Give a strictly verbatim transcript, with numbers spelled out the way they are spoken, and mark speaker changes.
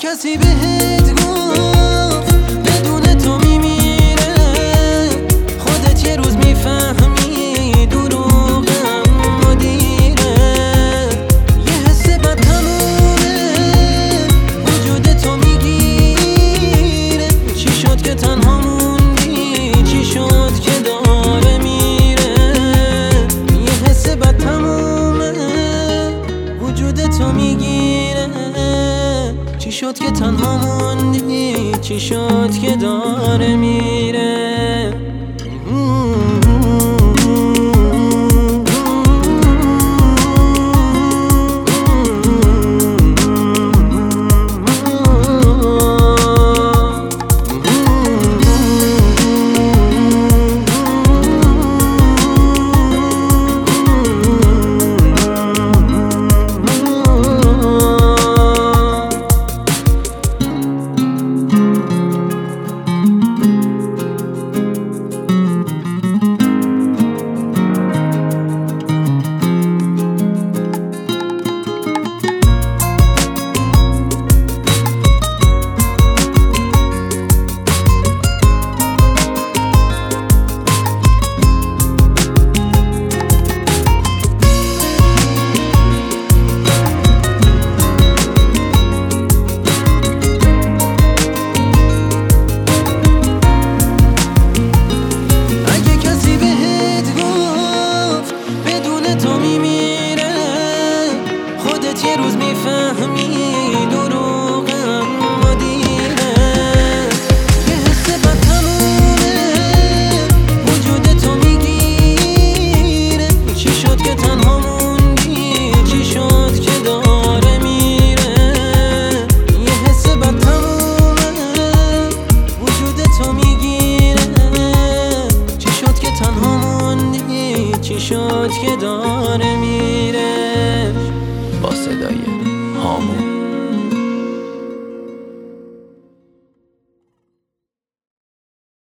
Speaker 1: کسی بهت گفت بدون تو میمیره، خودت یه روز میفهمی دروغم مدیره. یه حس بد تمومه وجود تو میگیره، چی شد که تنها موندی، چی شد که داره میره. یه حس بد تمومه وجود تو میگیره، چی شد که تنها موندی، چی شد که داره میره. یه روز میفهمی دروغم مدیره. یه حس بد تمومه وجود تو میگیره، چی شد که تنها موندی، چی شد که داره میره. یه حس بد تمومه وجود تو میگیره، چی شد که تنها موندی، چی شد که داره میره.
Speaker 2: با صدای هامون